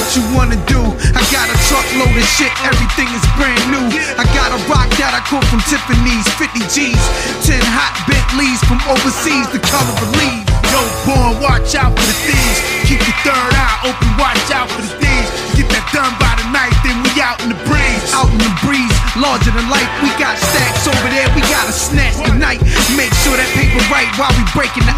what you wanna do. I got a truckload of shit, everything is brand new. I got a rock that I caught from Tiffany's, 50 G's, 10 hot Bentleys from overseas, the color of leaves. Yo, born, watch out for the thieves. Keep your third eye open, watch out for the thieves. Get that done by the night, then we out in the breeze. Out in the breeze, larger than life. We got stacks over there, we gotta snatch tonight. Make sure that paper right while we breaking the